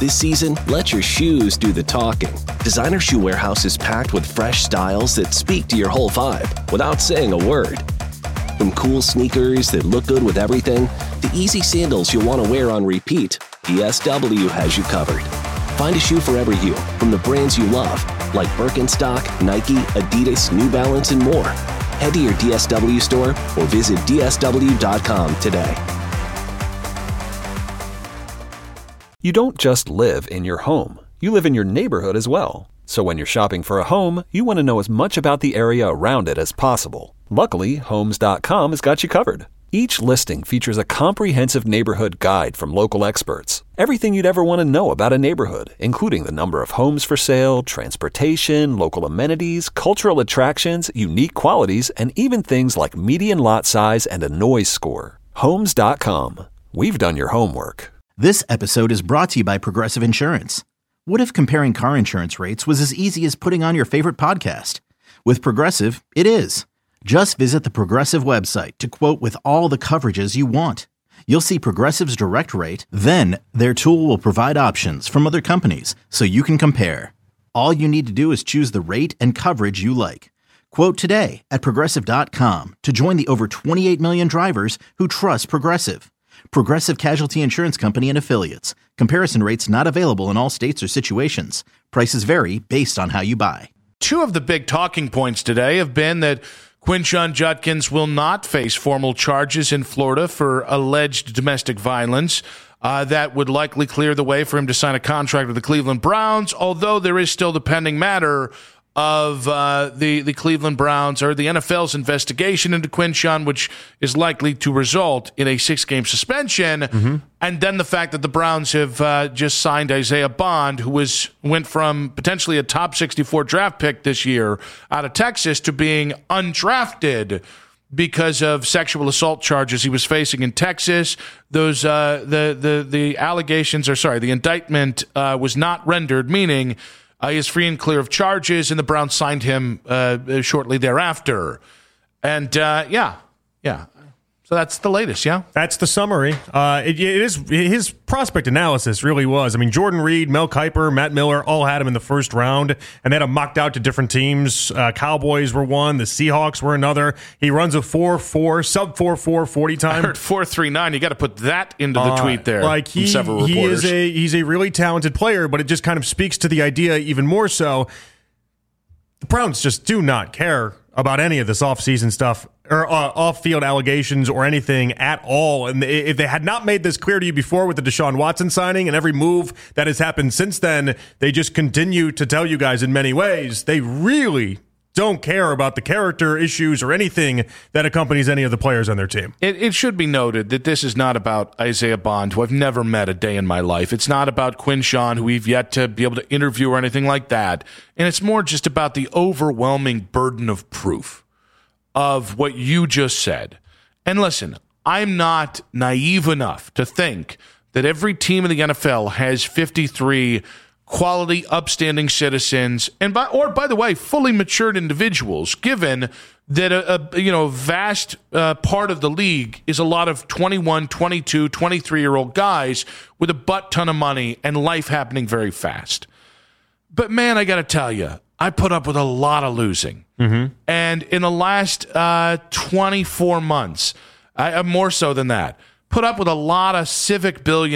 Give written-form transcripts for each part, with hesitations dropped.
This season, let your shoes do the talking. Designer Shoe Warehouse is packed with fresh styles that speak to your whole vibe without saying a word. From cool sneakers that look good with everything, to easy sandals you'll want to wear on repeat, DSW has you covered. Find a shoe for every you, from the brands you love, like Birkenstock, Nike, Adidas, New Balance, and more. Head to your DSW store or visit DSW.com today. You don't just live in your home. You live in your neighborhood as well. So when you're shopping for a home, you want to know as much about the area around it as possible. Luckily, Homes.com has got you covered. Each listing features a comprehensive neighborhood guide from local experts. Everything you'd ever want to know about a neighborhood, including the number of homes for sale, transportation, local amenities, cultural attractions, unique qualities, and even things like median lot size and a noise score. Homes.com. We've done your homework. This episode is brought to you by Progressive Insurance. What if comparing car insurance rates was as easy as putting on your favorite podcast? With Progressive, it is. Just visit the Progressive website to quote with all the coverages you want. You'll see Progressive's direct rate, then their tool will provide options from other companies so you can compare. All you need to do is choose the rate and coverage you like. Quote today at Progressive.com to join the over 28 million drivers who trust Progressive. Progressive Casualty Insurance Company and Affiliates. Comparison rates not available in all states or situations. Prices vary based on how you buy. Two of the big talking points today have been that Quinshon Judkins will not face formal charges in Florida for alleged domestic violence. That would likely clear the way for him to sign a contract with the Cleveland Browns, although there is still the pending matter of the Cleveland Browns or the NFL's investigation into Quinshon, which is likely to result in a 6-game suspension. Mm-hmm. And then the fact that the Browns have just signed Isaiah Bond, who went from potentially a top 64 draft pick this year out of Texas to being undrafted because of sexual assault charges he was facing in Texas. Those the allegations, or sorry, the indictment was not rendered, meaning he is free and clear of charges, and the Browns signed him shortly thereafter. And, yeah. So that's the latest, yeah? That's the summary. It is his prospect analysis really was. I mean, Jordan Reed, Mel Kiper, Matt Miller all had him in the first round, and they had him mocked out to different teams. Cowboys were one. The Seahawks were another. He runs a 4.4, sub 4.4 40 time. I heard 4.39. You got to put that into the tweet there from several reporters. He's a really talented player, but it just kind of speaks to the idea even more so. The Browns just do not care about any of this off-season stuff or off-field allegations or anything at all. And if they had not made this clear to you before with the Deshaun Watson signing and every move that has happened since then, they just continue to tell you guys in many ways they really don't care about the character issues or anything that accompanies any of the players on their team. It should be noted that this is not about Isaiah Bond, who I've never met a day in my life. It's not about Quinshon, who we've yet to be able to interview or anything like that. And it's more just about the overwhelming burden of proof of what you just said. And listen, I'm not naive enough to think that every team in the NFL has 53 quality, upstanding citizens, and by the way, fully matured individuals, given that a vast part of the league is a lot of 21, 22, 23-year-old guys with a butt ton of money and life happening very fast. But man, I got to tell you, I put up with a lot of losing. Mm-hmm. And in the last 24 months, more so than that, put up with a lot of civil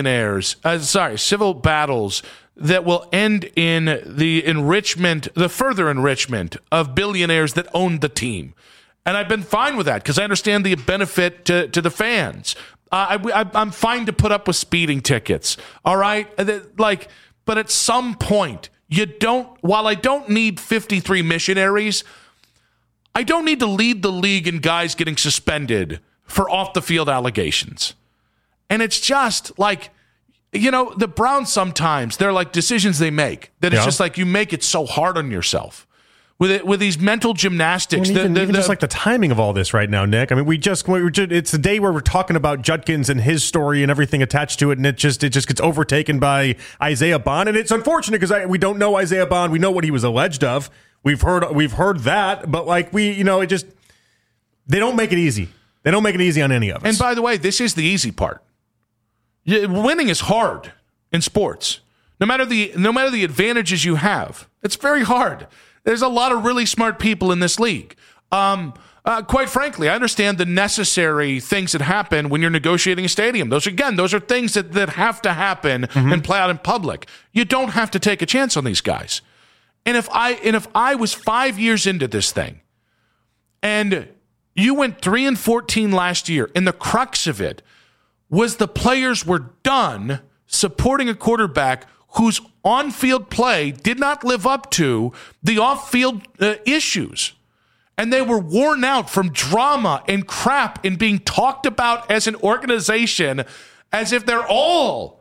battles that will end in the further enrichment of billionaires that own the team. And I've been fine with that because I understand the benefit to the fans. I'm fine to put up with speeding tickets, all right? But at some point, while I don't need 53 missionaries, I don't need to lead the league in guys getting suspended for off-the-field allegations. And it's just like, the Browns sometimes, they're like decisions they make that it's just like you make it so hard on yourself with these mental gymnastics. Even just like the timing of all this right now, Nick. I mean, it's the day where we're talking about Judkins and his story and everything attached to it, and it just gets overtaken by Isaiah Bond. And it's unfortunate because we don't know Isaiah Bond. We know what he was alleged of. We've heard that, but they don't make it easy. They don't make it easy on any of us. And by the way, this is the easy part. Winning is hard in sports. No matter the advantages you have, it's very hard. There's a lot of really smart people in this league. Quite frankly, I understand the necessary things that happen when you're negotiating a stadium. Those are things that have to happen and play out in public. You don't have to take a chance on these guys. And if I was 5 years into this thing, and you went 3-14 last year, and the crux of it was the players were done supporting a quarterback whose on-field play did not live up to the off-field issues. And they were worn out from drama and crap and being talked about as an organization as if they're all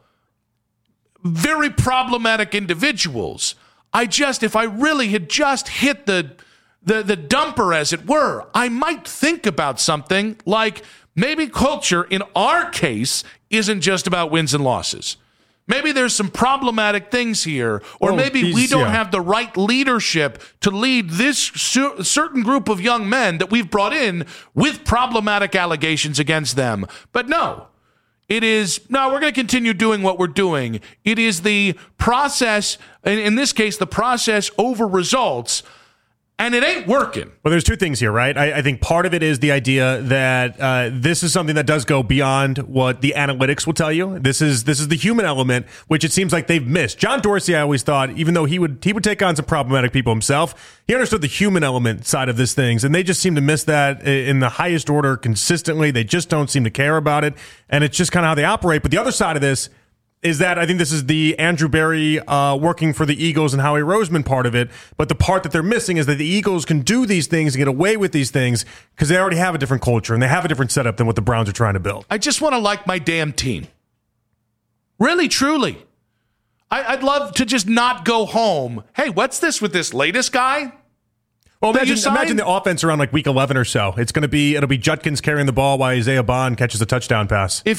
very problematic individuals. If I really had just hit the dumper, as it were, I might think about something like maybe culture in our case isn't just about wins and losses. Maybe there's some problematic things here, or maybe we don't have the right leadership to lead this certain group of young men that we've brought in with problematic allegations against them. But no, we're going to continue doing what we're doing. It is the process, in this case, the process over results. And it ain't working. Well, there's two things here, right? I think part of it is the idea that this is something that does go beyond what the analytics will tell you. This is the human element, which it seems like they've missed. John Dorsey, I always thought, even though he would take on some problematic people himself, he understood the human element side of this things, and they just seem to miss that in the highest order consistently. They just don't seem to care about it, and it's just kind of how they operate. But the other side of this is that I think this is the Andrew Berry working for the Eagles and Howie Roseman part of it. But the part that they're missing is that the Eagles can do these things and get away with these things because they already have a different culture and they have a different setup than what the Browns are trying to build. I just want to like my damn team. Really, truly. I'd love to just not go home. Hey, what's this with this latest guy? Well, imagine the offense around like week 11 or so. It'll be Judkins carrying the ball while Isaiah Bond catches a touchdown pass. There's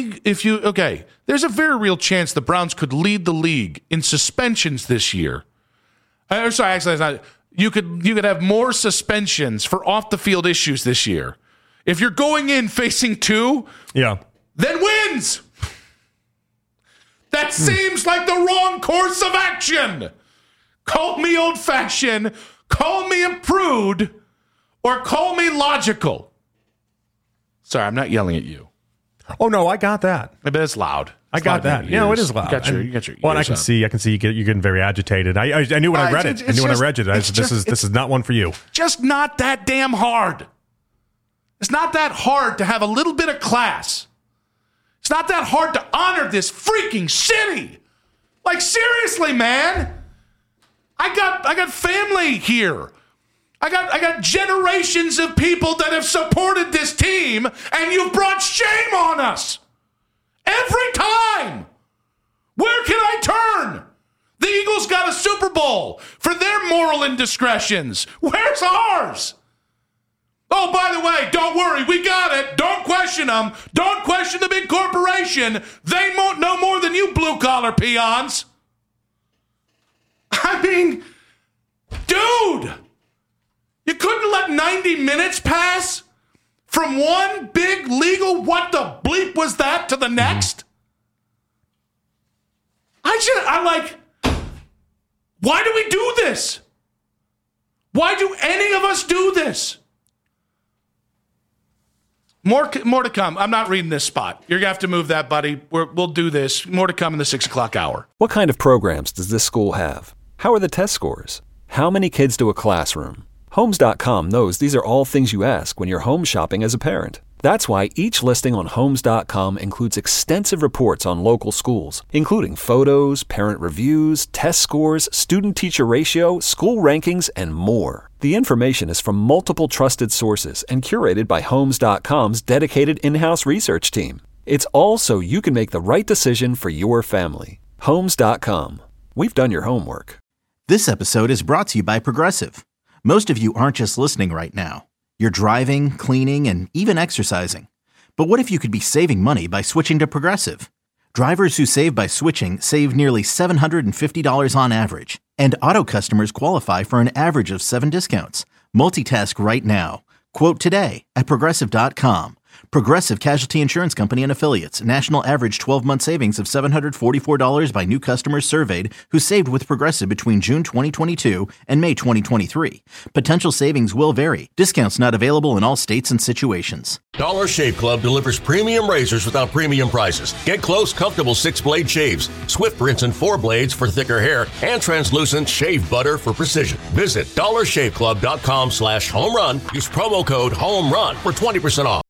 a very real chance the Browns could lead the league in suspensions this year. Actually, it's not. You could have more suspensions for off the field issues this year. If you're going in facing 2, then wins. That seems like the wrong course of action. Call me old-fashioned. Call me a prude, or call me logical. Sorry, I'm not yelling at you. Oh, no, I got that. I bet it's loud. I got that. Yeah, it is loud. You got your well, and I can see you're getting very agitated. I knew when I read it. This is not one for you. Just not that damn hard. It's not that hard to have a little bit of class. It's not that hard to honor this freaking city. Like, seriously, man. I got family here. I got generations of people that have supported this team, and you've brought shame on us. Every time. Where can I turn? The Eagles got a Super Bowl for their moral indiscretions. Where's ours? Oh, by the way, don't worry, we got it. Don't question them. Don't question the big corporation. They won't know more than you blue-collar peons. I mean, dude, you couldn't let 90 minutes pass from one big legal what the bleep was that to the next? Why do we do this? Why do any of us do this? More to come. I'm not reading this spot. You're going to have to move that, buddy. We'll do this. More to come in the 6 o'clock hour. What kind of programs does this school have? How are the test scores? How many kids do a classroom? Homes.com knows these are all things you ask when you're home shopping as a parent. That's why each listing on Homes.com includes extensive reports on local schools, including photos, parent reviews, test scores, student-teacher ratio, school rankings, and more. The information is from multiple trusted sources and curated by Homes.com's dedicated in-house research team. It's all so you can make the right decision for your family. Homes.com. We've done your homework. This episode is brought to you by Progressive. Most of you aren't just listening right now. You're driving, cleaning, and even exercising. But what if you could be saving money by switching to Progressive? Drivers who save by switching save nearly $750 on average. And auto customers qualify for an average of 7 discounts. Multitask right now. Quote today at Progressive.com. Progressive Casualty Insurance Company and Affiliates. National average 12-month savings of $744 by new customers surveyed who saved with Progressive between June 2022 and May 2023. Potential savings will vary. Discounts not available in all states and situations. Dollar Shave Club delivers premium razors without premium prices. Get close, comfortable 6-blade shaves, swift rinse and 4 blades for thicker hair, and translucent shave butter for precision. Visit dollarshaveclub.com/home run. Use promo code HOME RUN for 20% off.